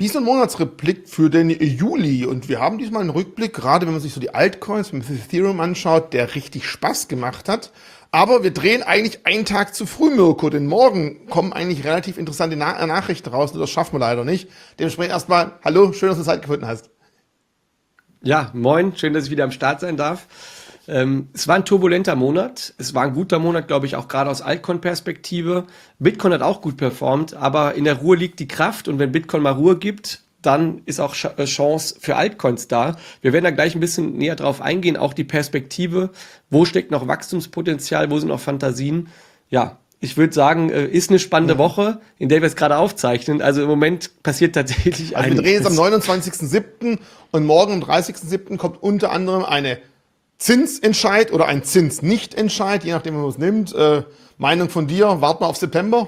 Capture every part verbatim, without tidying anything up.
Diesen Monatsrückblick für den Juli und wir haben diesmal einen Rückblick, gerade wenn man sich so die Altcoins mit Ethereum anschaut, der richtig Spaß gemacht hat. Aber wir drehen eigentlich einen Tag zu früh, Mirko, denn morgen kommen eigentlich relativ interessante Na Nachrichten raus und das schaffen wir leider nicht. Dementsprechend erstmal, hallo, schön, dass du Zeit gefunden hast. Ja, moin, schön, dass ich wieder am Start sein darf. Ähm, es war ein turbulenter Monat. Es war ein guter Monat, glaube ich, auch gerade aus Altcoin-Perspektive. Bitcoin hat auch gut performt, aber in der Ruhe liegt die Kraft und wenn Bitcoin mal Ruhe gibt, dann ist auch Ch- äh, Chance für Altcoins da. Wir werden da gleich ein bisschen näher drauf eingehen, auch die Perspektive. Wo steckt noch Wachstumspotenzial? Wo sind noch Fantasien? Ja, ich würde sagen, äh, ist eine spannende Woche, in der wir es gerade aufzeichnen. Also im Moment passiert tatsächlich Also wir drehen jetzt am einiges. neunundzwanzigsten siebten und morgen am dreißigsten siebten kommt unter anderem eine Zinsentscheid oder ein Zinsnichtentscheid, je nachdem, wie man es nimmt. Äh, Meinung von dir, warten wir auf September?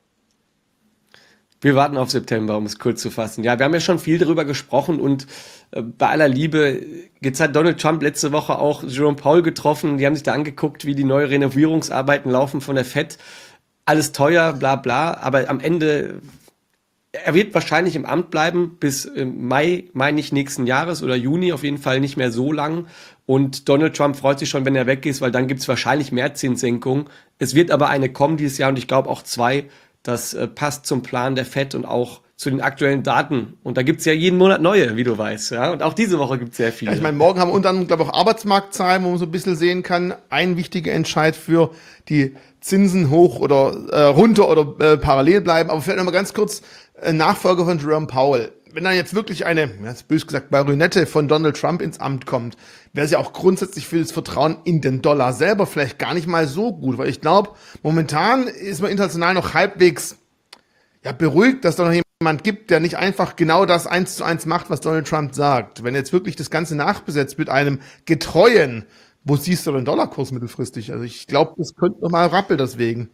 Wir warten auf September, um es kurz zu fassen. Ja, wir haben ja schon viel darüber gesprochen und äh, bei aller Liebe, jetzt hat Donald Trump letzte Woche auch Jerome Powell getroffen. Die haben sich da angeguckt, wie die neue Renovierungsarbeiten laufen von der Fed. Alles teuer, bla bla, aber am Ende, er wird wahrscheinlich im Amt bleiben bis äh, Mai, Mai nicht nächsten Jahres oder Juni, auf jeden Fall nicht mehr so lang. Und Donald Trump freut sich schon, wenn er weg ist, weil dann gibt es wahrscheinlich mehr Zinssenkungen. Es wird aber eine kommen dieses Jahr und ich glaube auch zwei. Das äh, passt zum Plan der Fed und auch zu den aktuellen Daten. Und da gibt's ja jeden Monat neue, wie du weißt. Ja? Und auch diese Woche gibt's sehr Ja, ich viele. meine, morgen haben wir unter anderem, glaube ich, auch Arbeitsmarktzahlen, wo man so ein bisschen sehen kann, ein wichtiger Entscheid für die Zinsen hoch oder äh, runter oder äh, parallel bleiben. Aber vielleicht noch mal ganz kurz, äh, Nachfolger von Jerome Powell. Wenn dann jetzt wirklich eine, jetzt bös gesagt, Marionette von Donald Trump ins Amt kommt, wäre es ja auch grundsätzlich für das Vertrauen in den Dollar selber vielleicht gar nicht mal so gut, weil ich glaube, momentan ist man international noch halbwegs ja, beruhigt, dass da noch jemand gibt, der nicht einfach genau das eins zu eins macht, was Donald Trump sagt. Wenn jetzt wirklich das Ganze nachbesetzt mit einem getreuen, wo siehst du den Dollarkurs mittelfristig? Also ich glaube, das könnte noch mal rappeln deswegen.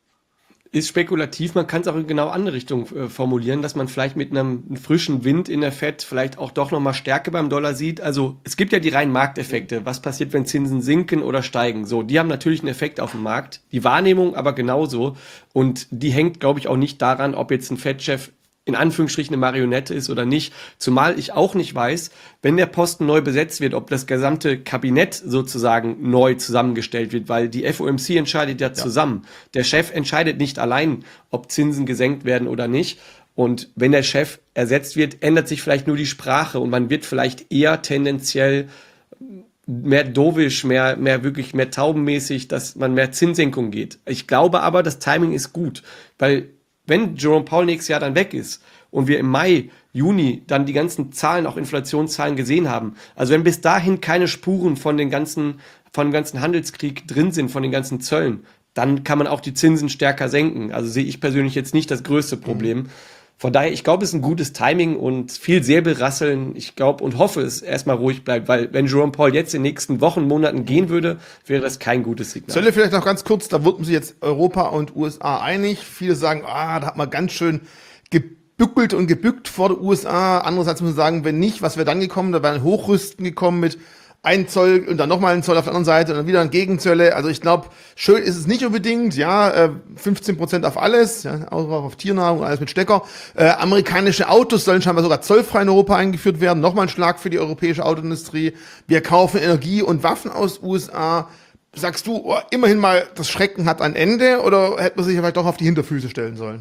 Ist spekulativ, man kann es auch in genau andere Richtung äh, formulieren, dass man vielleicht mit einem, einem frischen Wind in der Fed vielleicht auch doch nochmal Stärke beim Dollar sieht. Also es gibt ja die reinen Markteffekte. Was passiert, wenn Zinsen sinken oder steigen? So, die haben natürlich einen Effekt auf den Markt, die Wahrnehmung aber genauso. Und die hängt, glaube ich, auch nicht daran, ob jetzt ein Fed-Chef in Anführungsstrichen eine Marionette ist oder nicht. Zumal ich auch nicht weiß, wenn der Posten neu besetzt wird, ob das gesamte Kabinett sozusagen neu zusammengestellt wird, weil die F O M C entscheidet ja zusammen. Der Chef entscheidet nicht allein, ob Zinsen gesenkt werden oder nicht. Und wenn der Chef ersetzt wird, ändert sich vielleicht nur die Sprache und man wird vielleicht eher tendenziell mehr dovish, mehr, mehr wirklich mehr taubenmäßig, dass man mehr Zinssenkung geht. Ich glaube aber, das Timing ist gut, weil wenn Jerome Powell nächstes Jahr dann weg ist und wir im Mai, Juni dann die ganzen Zahlen, auch Inflationszahlen gesehen haben, also wenn bis dahin keine Spuren von den ganzen, von dem ganzen Handelskrieg drin sind, von den ganzen Zöllen, dann kann man auch die Zinsen stärker senken. Also sehe ich persönlich jetzt nicht das größte Problem. Von daher, ich glaube, es ist ein gutes Timing und viel Säbelrasseln. Ich glaube und hoffe, es erstmal ruhig bleibt, weil wenn Jerome Powell jetzt in den nächsten Wochen, Monaten gehen würde, wäre das kein gutes Signal. Zölle vielleicht noch ganz kurz, da wurden sich jetzt Europa und U S A einig. Viele sagen, ah, da hat man ganz schön gebückelt und gebückt vor der U S A. Andererseits muss man sagen, wenn nicht, was wäre dann gekommen? Da wären Hochrüsten gekommen mit ein Zoll und dann nochmal ein Zoll auf der anderen Seite und dann wieder ein Gegenzölle. Also ich glaube, schön ist es nicht unbedingt. Ja, äh, fünfzehn Prozent auf alles, ja, auch auf Tiernahrung, alles mit Stecker. Äh, amerikanische Autos sollen scheinbar sogar zollfrei in Europa eingeführt werden. Nochmal ein Schlag für die europäische Autoindustrie. Wir kaufen Energie und Waffen aus U S A. Sagst du, oh, immerhin mal, das Schrecken hat ein Ende oder hätte man sich vielleicht doch auf die Hinterfüße stellen sollen?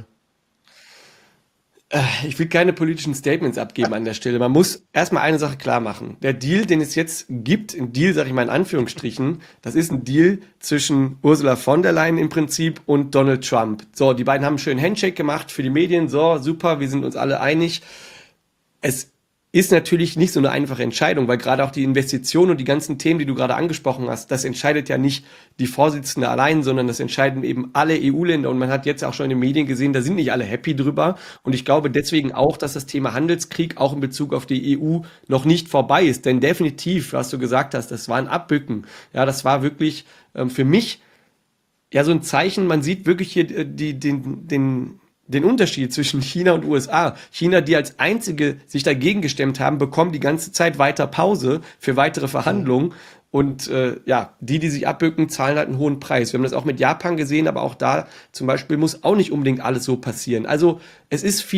Ich will keine politischen Statements abgeben an der Stelle. Man muss erstmal eine Sache klar machen. Der Deal, den es jetzt gibt, ein Deal, sage ich mal in Anführungsstrichen, das ist ein Deal zwischen Ursula von der Leyen im Prinzip und Donald Trump. So, die beiden haben einen schönen Handshake gemacht für die Medien. So, super, wir sind uns alle einig. Es ist natürlich nicht so eine einfache Entscheidung, weil gerade auch die Investitionen und die ganzen Themen, die du gerade angesprochen hast, das entscheidet ja nicht die Vorsitzende allein, sondern das entscheiden eben alle E U-Länder und man hat jetzt auch schon in den Medien gesehen, da sind nicht alle happy drüber und ich glaube deswegen auch, dass das Thema Handelskrieg auch in Bezug auf die E U noch nicht vorbei ist, denn definitiv, was du gesagt hast, das war ein Abbücken, ja, das war wirklich ähm, für mich ja so ein Zeichen, man sieht wirklich hier äh, die, den, den den Unterschied zwischen China und U S A. China, die als einzige sich dagegen gestemmt haben, bekommen die ganze Zeit weiter Pause für weitere Verhandlungen. Und äh, ja, die, die sich abbücken, zahlen halt einen hohen Preis. Wir haben das auch mit Japan gesehen, aber auch da zum Beispiel muss auch nicht unbedingt alles so passieren. Also es ist viel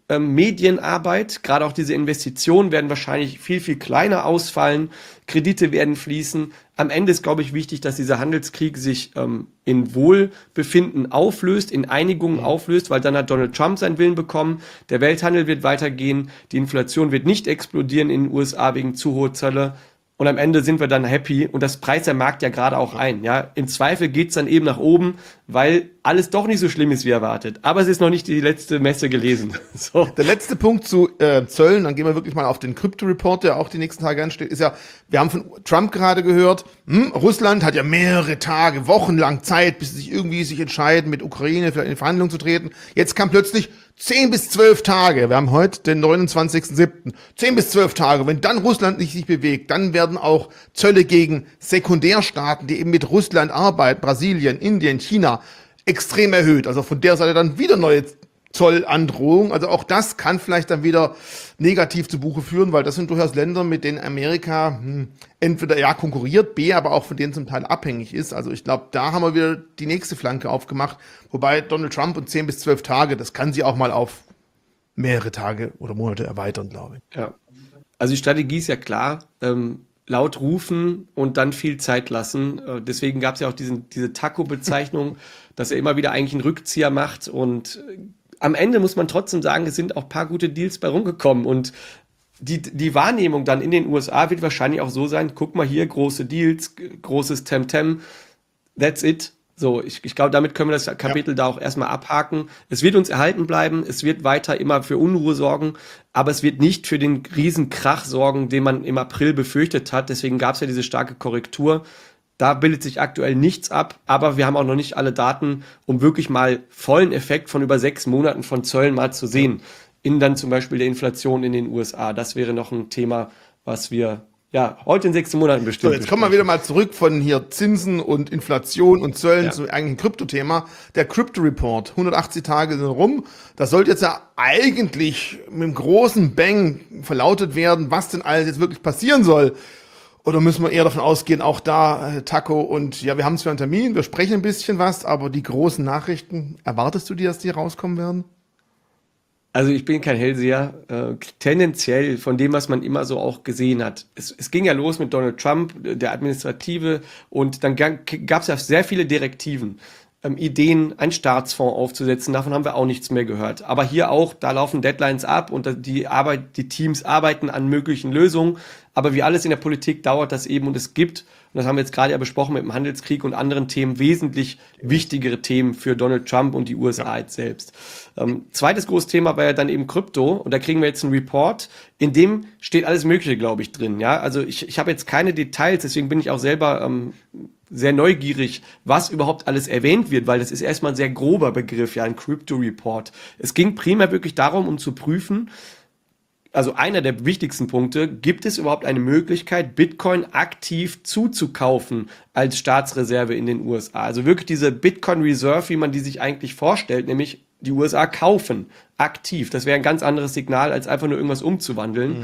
ähm, Medienarbeit, gerade auch diese Investitionen werden wahrscheinlich viel, viel kleiner ausfallen, Kredite werden fließen. Am Ende ist, glaube ich, wichtig, dass dieser Handelskrieg sich ähm, in Wohlbefinden auflöst, in Einigungen auflöst, weil dann hat Donald Trump seinen Willen bekommen, der Welthandel wird weitergehen, die Inflation wird nicht explodieren in den U S A wegen zu hoher Zölle. Und am Ende sind wir dann happy und das preist der Markt ja gerade auch ein. Ja, im Zweifel geht's dann eben nach oben, weil alles doch nicht so schlimm ist wie erwartet. Aber es ist noch nicht die letzte Messe gelesen. So. Der letzte Punkt zu äh, Zöllen, dann gehen wir wirklich mal auf den Crypto-Report, der auch die nächsten Tage ansteht, ist ja, wir haben von Trump gerade gehört, hm, Russland hat ja mehrere Tage, wochenlang Zeit, bis sie sich irgendwie sich entscheiden, mit Ukraine vielleicht in Verhandlungen zu treten. Jetzt kam plötzlich zehn bis zwölf Tage. Wir haben heute den neunundzwanzigsten siebten zehn bis zwölf Tage. Wenn dann Russland nicht sich bewegt, dann werden auch Zölle gegen Sekundärstaaten, die eben mit Russland arbeiten, Brasilien, Indien, China, extrem erhöht. Also von der Seite dann wieder neue Zollandrohungen. Also auch das kann vielleicht dann wieder negativ zu Buche führen, weil das sind durchaus Länder, mit denen Amerika hm, entweder ja konkurriert, B, aber auch von denen zum Teil abhängig ist. Also ich glaube, da haben wir wieder die nächste Flanke aufgemacht. Wobei Donald Trump und zehn bis zwölf Tage, das kann sie auch mal auf mehrere Tage oder Monate erweitern, glaube ich. Ja. Also die Strategie ist ja klar, ähm, laut rufen und dann viel Zeit lassen. Äh, deswegen gab es ja auch diesen, diese Taco-Bezeichnung, dass er immer wieder eigentlich einen Rückzieher macht und äh, am Ende muss man trotzdem sagen, es sind auch ein paar gute Deals bei rumgekommen und die, die Wahrnehmung dann in den U S A wird wahrscheinlich auch so sein, guck mal hier, große Deals, großes Temtem, that's it. So, ich, ich glaube, damit können wir das Kapitel ja. da auch erstmal abhaken. Es wird uns erhalten bleiben, es wird weiter immer für Unruhe sorgen, aber es wird nicht für den Riesenkrach sorgen, den man im April befürchtet hat. Deswegen gab es ja diese starke Korrektur. Da bildet sich aktuell nichts ab, aber wir haben auch noch nicht alle Daten, um wirklich mal vollen Effekt von über sechs Monaten von Zöllen mal zu sehen. In dann zum Beispiel der Inflation in den U S A. Das wäre noch ein Thema, was wir ja heute in sechs Monaten bestimmt. So, jetzt kommen wir wieder mal zurück von hier Zinsen und Inflation und Zöllen Ja. zu eigentlichen Kryptothema. Der Crypto-Report, hundertachtzig Tage sind rum. Das sollte jetzt ja eigentlich mit einem großen Bang verlautet werden, was denn alles jetzt wirklich passieren soll. Oder müssen wir eher davon ausgehen, auch da, äh, Taco, und ja, wir haben zwar einen Termin, wir sprechen ein bisschen was, aber die großen Nachrichten, erwartest du dir, dass die rauskommen werden? Also ich bin kein Hellseher, äh, tendenziell von dem, was man immer so auch gesehen hat. Es, es ging ja los mit Donald Trump, der Administrative, und dann gab es ja sehr viele Direktiven, ähm, Ideen, einen Staatsfonds aufzusetzen, davon haben wir auch nichts mehr gehört. Aber hier auch, da laufen Deadlines ab und die Arbeit, die Teams arbeiten an möglichen Lösungen. Aber wie alles in der Politik dauert das eben und es gibt, und das haben wir jetzt gerade ja besprochen mit dem Handelskrieg und anderen Themen, wesentlich wichtigere Themen für Donald Trump und die U S A jetzt selbst. Ähm, zweites großes Thema war ja dann eben Krypto und da kriegen wir jetzt einen Report, in dem steht alles Mögliche, glaube ich, drin. Ja, also ich, ich habe jetzt keine Details, deswegen bin ich auch selber ähm, sehr neugierig, was überhaupt alles erwähnt wird, weil das ist erstmal ein sehr grober Begriff, ja, ein Crypto-Report. Es ging primär wirklich darum, um zu prüfen, also einer der wichtigsten Punkte, gibt es überhaupt eine Möglichkeit, Bitcoin aktiv zuzukaufen als Staatsreserve in den U S A? Also wirklich diese Bitcoin Reserve, wie man die sich eigentlich vorstellt, nämlich die U S A kaufen, aktiv. Das wäre ein ganz anderes Signal, als einfach nur irgendwas umzuwandeln. Mhm.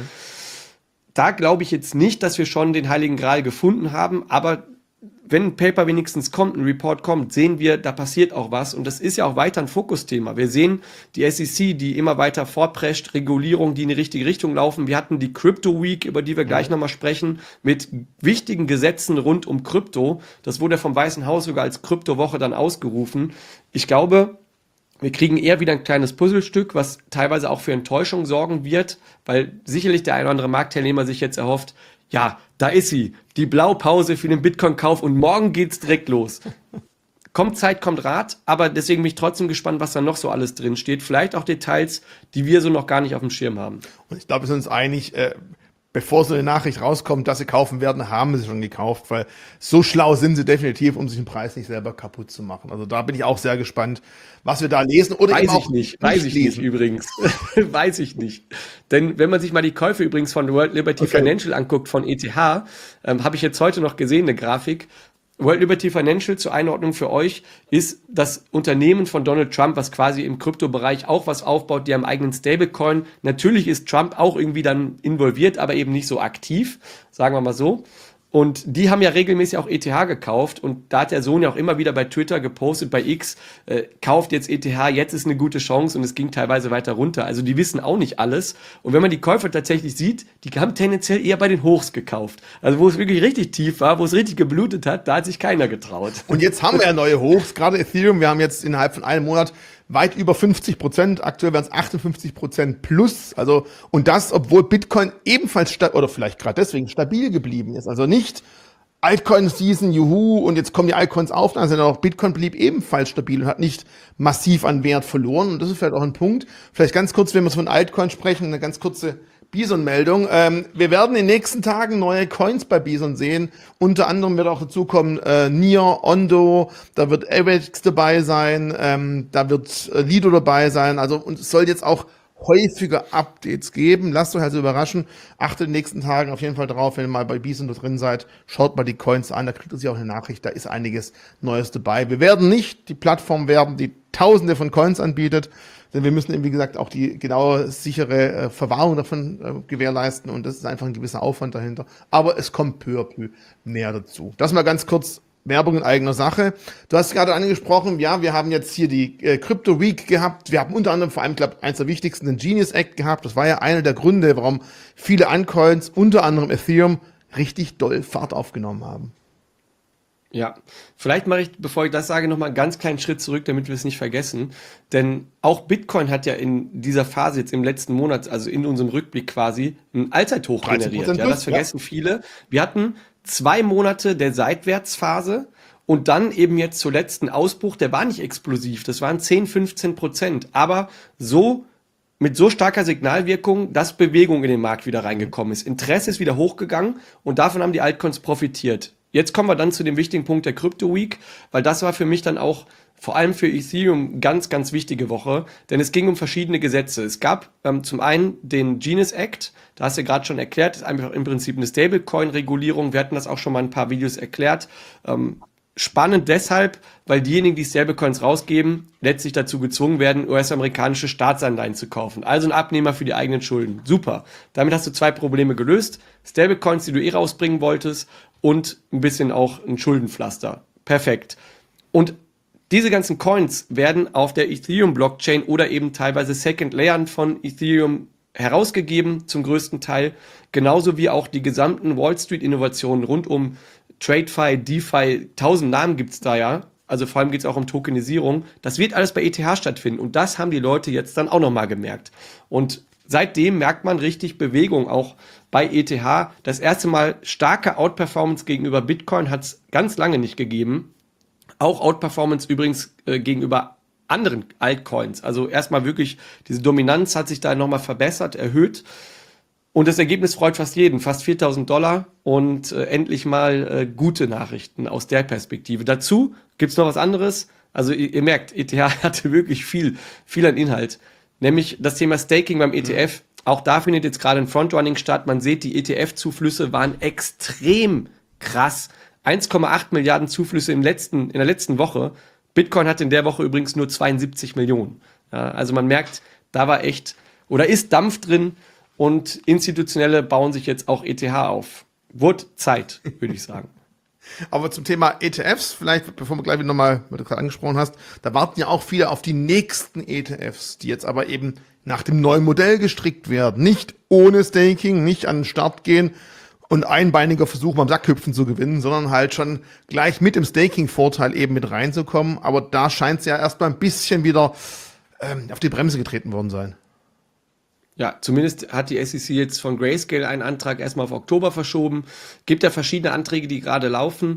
Da glaube ich jetzt nicht, dass wir schon den Heiligen Gral gefunden haben, aber wenn ein Paper wenigstens kommt, ein Report kommt, sehen wir, da passiert auch was. Und das ist ja auch weiter ein Fokusthema. Wir sehen die S E C, die immer weiter vorprescht, Regulierungen, die in die richtige Richtung laufen. Wir hatten die Crypto Week, über die wir gleich nochmal sprechen, mit wichtigen Gesetzen rund um Krypto. Das wurde vom Weißen Haus sogar als Kryptowoche dann ausgerufen. Ich glaube, wir kriegen eher wieder ein kleines Puzzlestück, was teilweise auch für Enttäuschung sorgen wird, weil sicherlich der ein oder andere Marktteilnehmer sich jetzt erhofft, ja, da ist sie, die Blaupause für den Bitcoin-Kauf und morgen geht's direkt los. Kommt Zeit, kommt Rat, aber deswegen bin ich trotzdem gespannt, was da noch so alles drin steht. Vielleicht auch Details, die wir so noch gar nicht auf dem Schirm haben. Und ich glaube, wir sind uns einig, äh, bevor so eine Nachricht rauskommt, dass sie kaufen werden, haben sie schon gekauft, weil so schlau sind sie definitiv, um sich den Preis nicht selber kaputt zu machen. Also da bin ich auch sehr gespannt, was wir da lesen oder weiß eben auch ich nicht, weiß ich nicht übrigens. Weiß ich nicht. Denn wenn man sich mal die Käufe übrigens von World Liberty okay. Financial anguckt, von E T H, ähm, habe ich jetzt heute noch gesehen, eine Grafik. World Liberty Financial, zur Einordnung für euch, ist das Unternehmen von Donald Trump, was quasi im Kryptobereich auch was aufbaut, die haben eigenen Stablecoin. Natürlich ist Trump auch irgendwie dann involviert, aber eben nicht so aktiv, sagen wir mal so. Und die haben ja regelmäßig auch E T H gekauft und da hat der Sohn ja auch immer wieder bei Twitter gepostet, bei X, äh, kauft jetzt E T H, jetzt ist eine gute Chance und es ging teilweise weiter runter. Also die wissen auch nicht alles. Und wenn man die Käufer tatsächlich sieht, die haben tendenziell eher bei den Hochs gekauft. Also wo es wirklich richtig tief war, wo es richtig geblutet hat, da hat sich keiner getraut. Und jetzt haben wir ja neue Hochs, gerade Ethereum, wir haben jetzt innerhalb von einem Monat weit über fünfzig Prozent, aktuell werden es achtundfünfzig Prozent plus, also, und das, obwohl Bitcoin ebenfalls, sta- oder vielleicht gerade deswegen stabil geblieben ist, also nicht Altcoin-Season, juhu, und jetzt kommen die Altcoins auf, also auch Bitcoin blieb ebenfalls stabil und hat nicht massiv an Wert verloren, und das ist vielleicht auch ein Punkt. Vielleicht ganz kurz, wenn wir von Altcoin sprechen, eine ganz kurze Bison-Meldung. Ähm, wir werden in den nächsten Tagen neue Coins bei Bison sehen. Unter anderem wird auch dazukommen äh, Nier, Ondo, da wird Avex dabei sein, ähm, da wird äh, Lido dabei sein. Also und es soll jetzt auch häufiger Updates geben. Lasst euch also überraschen. Achtet in den nächsten Tagen auf jeden Fall drauf, wenn ihr mal bei Bison drin seid. Schaut mal die Coins an, da kriegt ihr sich auch eine Nachricht, da ist einiges Neues dabei. Wir werden nicht die Plattform werben, die Tausende von Coins anbietet, denn wir müssen eben, wie gesagt, auch die genaue, sichere äh, Verwahrung davon äh, gewährleisten und das ist einfach ein gewisser Aufwand dahinter. Aber es kommt peu à peu mehr dazu. Das mal ganz kurz Werbung in eigener Sache. Du hast gerade angesprochen, ja, wir haben jetzt hier die äh, Crypto Week gehabt. Wir haben unter anderem vor allem, glaube ich, eins der wichtigsten, den Genius Act gehabt. Das war ja einer der Gründe, warum viele Uncoins, unter anderem Ethereum, richtig doll Fahrt aufgenommen haben. Ja, vielleicht mache ich, bevor ich das sage, noch mal einen ganz kleinen Schritt zurück, damit wir es nicht vergessen. Denn auch Bitcoin hat ja in dieser Phase jetzt im letzten Monat, also in unserem Rückblick quasi, ein Allzeithoch generiert. Ja, das vergessen ja viele. Wir hatten zwei Monate der Seitwärtsphase und dann eben jetzt zuletzt ein Ausbruch, der war nicht explosiv, das waren zehn, fünfzehn Prozent, aber so mit so starker Signalwirkung, dass Bewegung in den Markt wieder reingekommen ist. Interesse ist wieder hochgegangen und davon haben die Altcoins profitiert. Jetzt kommen wir dann zu dem wichtigen Punkt der Crypto Week, weil das war für mich dann auch vor allem für Ethereum ganz, ganz wichtige Woche, denn es ging um verschiedene Gesetze. Es gab ähm, zum einen den Genius Act, da hast du ja gerade schon erklärt, ist einfach im Prinzip eine Stablecoin-Regulierung. Wir hatten das auch schon mal in ein paar Videos erklärt. Ähm, spannend deshalb, weil diejenigen, die Stablecoins rausgeben, letztlich dazu gezwungen werden, U S-amerikanische Staatsanleihen zu kaufen. Also ein Abnehmer für die eigenen Schulden. Super. Damit hast du zwei Probleme gelöst. Stablecoins, die du eh rausbringen wolltest, und ein bisschen auch ein Schuldenpflaster. Perfekt. Und diese ganzen Coins werden auf der Ethereum-Blockchain oder eben teilweise Second Layern von Ethereum herausgegeben, zum größten Teil. Genauso wie auch die gesamten Wall Street-Innovationen rund um TradeFi, DeFi, tausend Namen gibt's da ja. Also vor allem geht's auch um Tokenisierung. Das wird alles bei E T H stattfinden. Und das haben die Leute jetzt dann auch nochmal gemerkt. Und seitdem merkt man richtig Bewegung auch bei E T H. Das erste Mal starke Outperformance gegenüber Bitcoin hat es ganz lange nicht gegeben. Auch Outperformance übrigens äh, gegenüber anderen Altcoins. Also erstmal wirklich, diese Dominanz hat sich da nochmal verbessert, erhöht. Und das Ergebnis freut fast jeden, fast viertausend Dollar und äh, endlich mal äh, gute Nachrichten aus der Perspektive. Dazu gibt's noch was anderes. Also ihr, ihr merkt, E T H hatte wirklich viel, viel an Inhalt. Nämlich das Thema Staking beim E T F. Mhm. Auch da findet jetzt gerade ein Frontrunning statt. Man sieht, die E T F-Zuflüsse waren extrem krass. eins Komma acht Milliarden Zuflüsse im letzten, in der letzten Woche. Bitcoin hat in der Woche übrigens nur zweiundsiebzig Millionen. Ja, also man merkt, da war echt, oder ist Dampf drin und Institutionelle bauen sich jetzt auch E T H auf. Wurde Zeit, würde ich sagen. Aber zum Thema E T Fs, vielleicht, bevor wir gleich wieder nochmal, was du gerade angesprochen hast, da warten ja auch viele auf die nächsten E T Fs, die jetzt aber eben nach dem neuen Modell gestrickt werden. Nicht ohne Staking, nicht an den Start gehen und einbeiniger Versuch beim Sackhüpfen zu gewinnen, sondern halt schon gleich mit dem Staking-Vorteil eben mit reinzukommen. Aber da scheint es ja erstmal ein bisschen wieder ähm, auf die Bremse getreten worden sein. Ja, zumindest hat die S E C jetzt von Grayscale einen Antrag erstmal auf Oktober verschoben. Gibt ja verschiedene Anträge, die gerade laufen.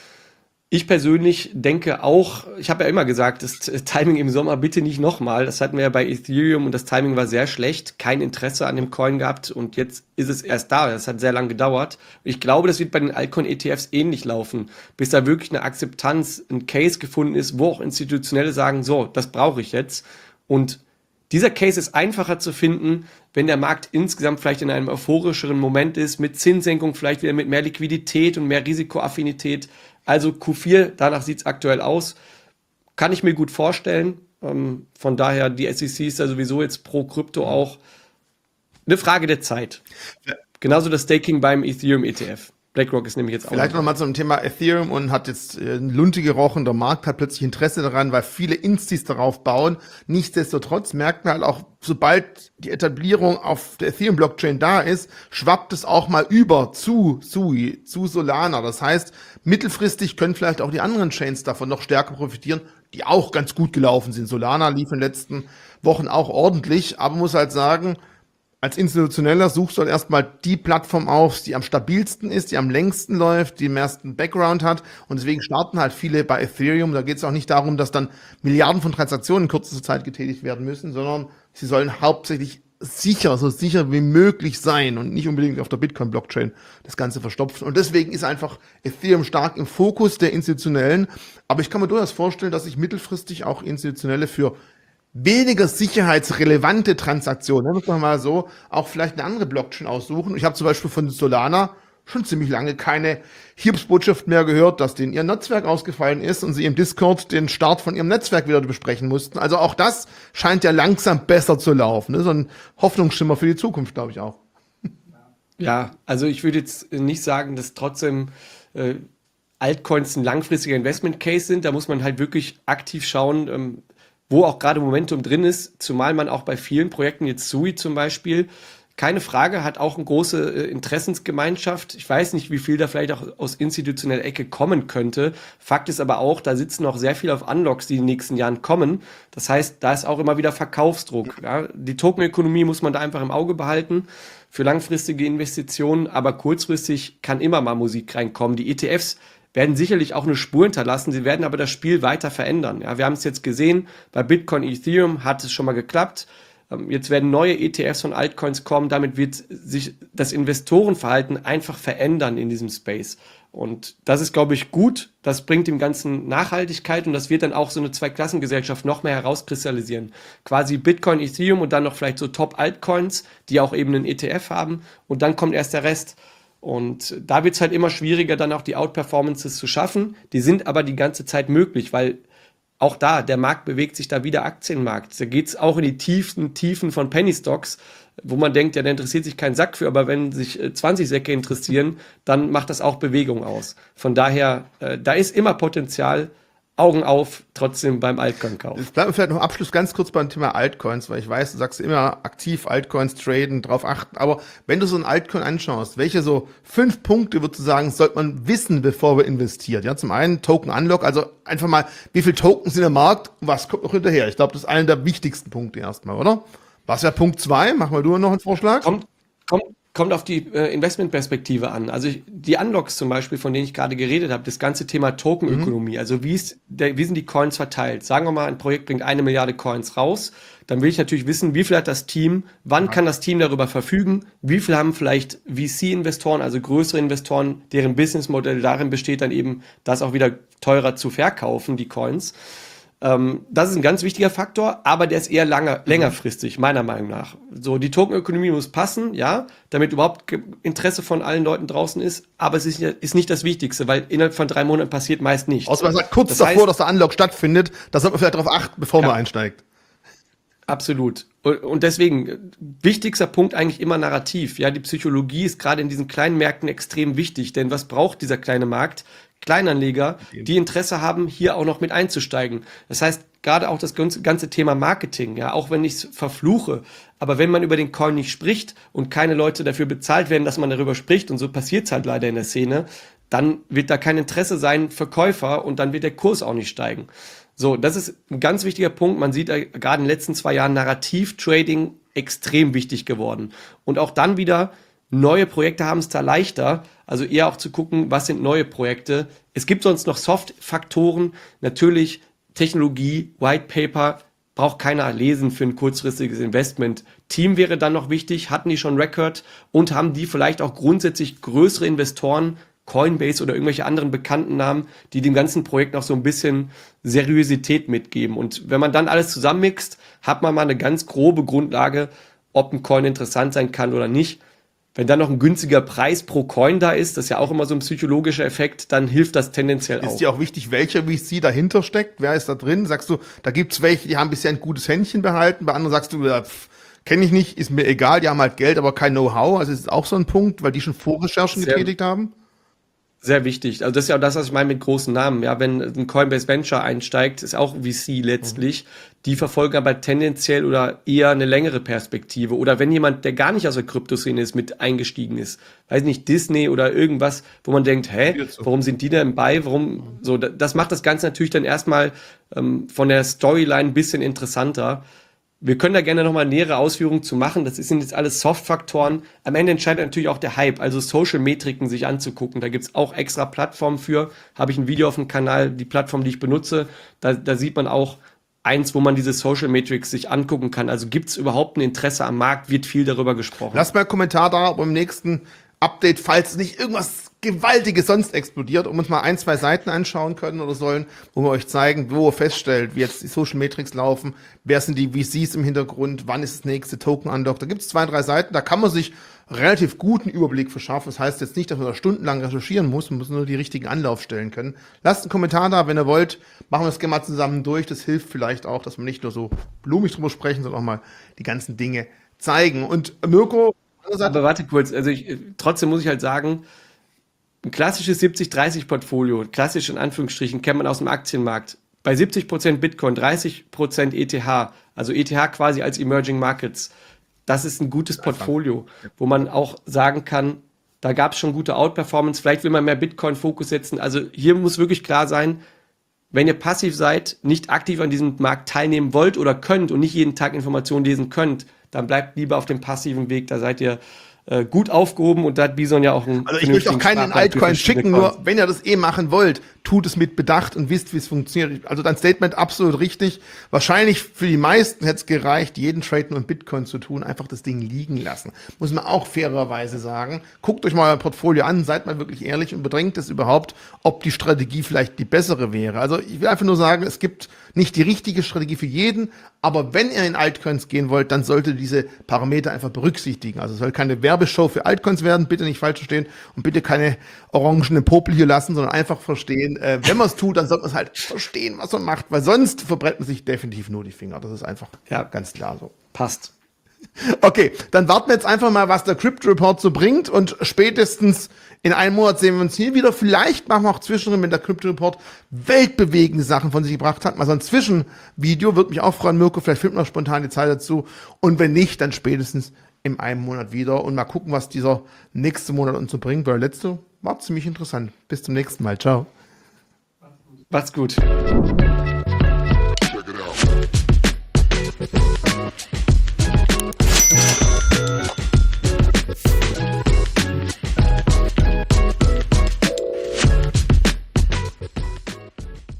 Ich persönlich denke auch, ich habe ja immer gesagt, das Timing im Sommer bitte nicht nochmal. Das hatten wir ja bei Ethereum und das Timing war sehr schlecht. Kein Interesse an dem Coin gehabt und jetzt ist es erst da. Das hat sehr lange gedauert. Ich glaube, das wird bei den Altcoin-E T Fs ähnlich laufen, bis da wirklich eine Akzeptanz, ein Case gefunden ist, wo auch Institutionelle sagen, so, das brauche ich jetzt. Und dieser Case ist einfacher zu finden, wenn der Markt insgesamt vielleicht in einem euphorischeren Moment ist, mit Zinssenkung, vielleicht wieder mit mehr Liquidität und mehr Risikoaffinität. Also Q vier, danach sieht es aktuell aus. Kann ich mir gut vorstellen. Ähm, von daher, die S E C ist ja sowieso jetzt pro Krypto auch eine Frage der Zeit. Ja. Genauso das Staking beim Ethereum E T F. BlackRock ist nämlich jetzt auch. Vielleicht noch mal zum Thema Ethereum und hat jetzt äh, Lunte gerochen, der Markt hat plötzlich Interesse daran, weil viele Instis darauf bauen. Nichtsdestotrotz merkt man halt auch, sobald die Etablierung auf der Ethereum-Blockchain da ist, schwappt es auch mal über zu Sui, zu Solana. Das heißt, mittelfristig können vielleicht auch die anderen Chains davon noch stärker profitieren, die auch ganz gut gelaufen sind. Solana lief in den letzten Wochen auch ordentlich, aber muss halt sagen, als Institutioneller suchst du halt erstmal die Plattform auf, die am stabilsten ist, die am längsten läuft, die am meisten Background hat. Und deswegen starten halt viele bei Ethereum. Da geht es auch nicht darum, dass dann Milliarden von Transaktionen in kürzester Zeit getätigt werden müssen, sondern sie sollen hauptsächlich sicher, so sicher wie möglich sein und nicht unbedingt auf der Bitcoin-Blockchain das Ganze verstopfen. Und deswegen ist einfach Ethereum stark im Fokus der Institutionellen. Aber ich kann mir durchaus vorstellen, dass sich mittelfristig auch Institutionelle für weniger sicherheitsrelevante Transaktionen, muss man mal so, auch vielleicht eine andere Blockchain aussuchen. Ich habe zum Beispiel von Solana schon ziemlich lange keine Hiobsbotschaft mehr gehört, dass denen ihr Netzwerk ausgefallen ist und sie im Discord den Start von ihrem Netzwerk wieder besprechen mussten. Also auch das scheint ja langsam besser zu laufen. Das ist so ein Hoffnungsschimmer für die Zukunft, glaube ich auch. Ja, also ich würde jetzt nicht sagen, dass trotzdem äh, Altcoins ein langfristiger Investment Case sind. Da muss man halt wirklich aktiv schauen, ähm, wo auch gerade Momentum drin ist, zumal man auch bei vielen Projekten, jetzt Sui zum Beispiel, keine Frage, hat auch eine große äh, Interessensgemeinschaft. Ich weiß nicht, wie viel da vielleicht auch aus institutioneller Ecke kommen könnte. Fakt ist aber auch, da sitzen noch sehr viel auf Unlocks, die in den nächsten Jahren kommen. Das heißt, da ist auch immer wieder Verkaufsdruck. Ja? Die Tokenökonomie muss man da einfach im Auge behalten für langfristige Investitionen, aber kurzfristig kann immer mal Musik reinkommen. Die E T Fs werden sicherlich auch eine Spur hinterlassen, sie werden aber das Spiel weiter verändern. Ja, wir haben es jetzt gesehen, bei Bitcoin, Ethereum hat es schon mal geklappt. Jetzt werden neue E T Fs von Altcoins kommen, damit wird sich das Investorenverhalten einfach verändern in diesem Space. Und das ist, glaube ich, gut, das bringt dem Ganzen Nachhaltigkeit und das wird dann auch so eine Zweiklassengesellschaft noch mehr herauskristallisieren. Quasi Bitcoin, Ethereum und dann noch vielleicht so Top-Altcoins, die auch eben einen E T F haben und dann kommt erst der Rest. Und da wird es halt immer schwieriger, dann auch die Outperformances zu schaffen. Die sind aber die ganze Zeit möglich, weil auch da, der Markt bewegt sich da wieder Aktienmarkt. Da geht es auch in die tiefsten Tiefen von Penny Stocks, wo man denkt, ja, da interessiert sich kein Sack für, aber wenn sich zwanzig Säcke interessieren, dann macht das auch Bewegung aus. Von daher, äh, da ist immer Potenzial. Augen auf, trotzdem beim Altcoin-Kauf. Jetzt bleiben wir vielleicht noch Abschluss ganz kurz beim Thema Altcoins, weil ich weiß, du sagst immer aktiv Altcoins traden, drauf achten. Aber wenn du so ein Altcoin anschaust, welche so fünf Punkte, würdest du sagen, sollte man wissen, bevor man investiert? Ja, zum einen Token Unlock, also einfach mal, wie viele Tokens sind im Markt und was kommt noch hinterher? Ich glaube, das ist einer der wichtigsten Punkte erstmal, oder? Was wäre Punkt zwei? Mach mal du noch einen Vorschlag. Kommt, kommt, kommt auf die äh, Investmentperspektive an. Also ich, die Unlocks zum Beispiel, von denen ich gerade geredet habe, das ganze Thema Tokenökonomie, mhm. also wie, ist der, wie sind die Coins verteilt? Sagen wir mal, ein Projekt bringt eine Milliarde Coins raus, dann will ich natürlich wissen, wie viel hat das Team, wann ja. kann das Team darüber verfügen, wie viel haben vielleicht V C-Investoren, also größere Investoren, deren Businessmodell darin besteht, dann eben das auch wieder teurer zu verkaufen, die Coins. Ähm, das ist ein ganz wichtiger Faktor, aber der ist eher langer, längerfristig, meiner Meinung nach. So, die Tokenökonomie muss passen, ja, damit überhaupt Interesse von allen Leuten draußen ist, aber es ist, ist nicht das Wichtigste, weil innerhalb von drei Monaten passiert meist nichts. Außer man sagt kurz das davor, heißt, dass der Unlock stattfindet, da sollte man vielleicht darauf achten, bevor ja, man einsteigt. Absolut. Und deswegen, wichtigster Punkt eigentlich immer Narrativ. Ja, die Psychologie ist gerade in diesen kleinen Märkten extrem wichtig, denn was braucht dieser kleine Markt? Kleinanleger, die Interesse haben, hier auch noch mit einzusteigen. Das heißt, gerade auch das ganze Thema Marketing, ja, auch wenn ich es verfluche, aber wenn man über den Coin nicht spricht und keine Leute dafür bezahlt werden, dass man darüber spricht, und so passiert es halt leider in der Szene, dann wird da kein Interesse sein für Käufer und dann wird der Kurs auch nicht steigen. So, das ist ein ganz wichtiger Punkt. Man sieht äh, gerade in den letzten zwei Jahren Narrativ-Trading extrem wichtig geworden. Und auch dann wieder, neue Projekte haben es da leichter, also eher auch zu gucken, was sind neue Projekte. Es gibt sonst noch Soft-Faktoren, natürlich Technologie, White Paper, braucht keiner lesen für ein kurzfristiges Investment. Team wäre dann noch wichtig, hatten die schon Record und haben die vielleicht auch grundsätzlich größere Investoren, Coinbase oder irgendwelche anderen bekannten Namen, die dem ganzen Projekt noch so ein bisschen Seriosität mitgeben. Und wenn man dann alles zusammenmixt, hat man mal eine ganz grobe Grundlage, ob ein Coin interessant sein kann oder nicht. Wenn dann noch ein günstiger Preis pro Coin da ist, das ist ja auch immer so ein psychologischer Effekt, dann hilft das tendenziell auch. Ist dir auch wichtig, welcher V C dahinter steckt? Wer ist da drin? Sagst du, da gibt's welche, die haben bisher ein gutes Händchen behalten, bei anderen sagst du, ja, kenne ich nicht, ist mir egal, die haben halt Geld, aber kein Know-how. Also ist auch so ein Punkt, weil die schon Vorrecherchen Sehr, getätigt haben? Sehr wichtig. Also das ist ja auch das, was ich meine mit großen Namen. Ja, wenn ein Coinbase Venture einsteigt, ist auch V C letztlich. Mhm. Die verfolgen aber tendenziell oder eher eine längere Perspektive. Oder wenn jemand, der gar nicht aus der Kryptoszene ist, mit eingestiegen ist, weiß nicht, Disney oder irgendwas, wo man denkt, hä, warum sind die da im bei? Warum? So, das macht das Ganze natürlich dann erstmal ähm, von der Storyline ein bisschen interessanter. Wir können da gerne nochmal nähere Ausführungen zu machen. Das sind jetzt alles Soft-Faktoren. Am Ende entscheidet natürlich auch der Hype, also Social-Metriken sich anzugucken. Da gibt's auch extra Plattformen für. Habe ich ein Video auf dem Kanal, die Plattform, die ich benutze. Da, da sieht man auch eins, wo man diese Social-Metrics sich angucken kann. Also gibt's überhaupt ein Interesse am Markt? Wird viel darüber gesprochen. Lasst mal einen Kommentar da beim nächsten Update, falls nicht irgendwas Gewaltiges sonst explodiert, um uns mal ein, zwei Seiten anschauen können oder sollen, wo wir euch zeigen, wo ihr feststellt, wie jetzt die Social Metrics laufen, wer sind die V Cs im Hintergrund, wann ist das nächste Token Unlock. Da gibt es zwei, drei Seiten, da kann man sich relativ guten Überblick verschaffen. Das heißt jetzt nicht, dass man da stundenlang recherchieren muss, man muss nur die richtigen Anlaufstellen können. Lasst einen Kommentar da, wenn ihr wollt, machen wir das gerne mal zusammen durch. Das hilft vielleicht auch, dass wir nicht nur so blumig drüber sprechen, sondern auch mal die ganzen Dinge zeigen. Und Mirko, aber warte kurz, also ich, trotzdem muss ich halt sagen, ein klassisches siebzig dreißig Portfolio, klassisch in Anführungsstrichen, kennt man aus dem Aktienmarkt. Bei siebzig Prozent Bitcoin, dreißig Prozent E T H, also E T H quasi als Emerging Markets. Das ist ein gutes Portfolio, wo man auch sagen kann, da gab es schon gute Outperformance, vielleicht will man mehr Bitcoin-Fokus setzen. Also hier muss wirklich klar sein, wenn ihr passiv seid, nicht aktiv an diesem Markt teilnehmen wollt oder könnt und nicht jeden Tag Informationen lesen könnt, dann bleibt lieber auf dem passiven Weg, da seid ihr äh, gut aufgehoben und da hat Bison ja auch einen Also ich möchte auch keinen Altcoin schicken, nur wenn ihr das eh machen wollt, tut es mit Bedacht und wisst, wie es funktioniert. Also dein Statement absolut richtig. Wahrscheinlich für die meisten hätte es gereicht, jeden Trade nur in Bitcoin zu tun, einfach das Ding liegen lassen. Muss man auch fairerweise sagen. Guckt euch mal euer Portfolio an, seid mal wirklich ehrlich und bedrängt es überhaupt, ob die Strategie vielleicht die bessere wäre. Also ich will einfach nur sagen, es gibt nicht die richtige Strategie für jeden, aber wenn ihr in Altcoins gehen wollt, dann solltet ihr diese Parameter einfach berücksichtigen. Also es soll keine Werbeshow für Altcoins werden, bitte nicht falsch verstehen und bitte keine orangenen Popel hier lassen, sondern einfach verstehen, äh, wenn man es tut, dann sollte man es halt verstehen, was man macht, weil sonst verbrennt man sich definitiv nur die Finger. Das ist einfach ja ganz klar so. Passt. Okay, dann warten wir jetzt einfach mal, was der Crypto Report so bringt und spätestens in einem Monat sehen wir uns hier wieder. Vielleicht machen wir auch zwischendrin, wenn der Crypto Report weltbewegende Sachen von sich gebracht hat. Mal so ein Zwischenvideo, würde mich auch freuen, Mirko, vielleicht findet man spontan die Zeit dazu. Und wenn nicht, dann spätestens in einem Monat wieder und mal gucken, was dieser nächste Monat uns so bringt, weil der letzte war ziemlich interessant. Bis zum nächsten Mal. Ciao. Macht's gut.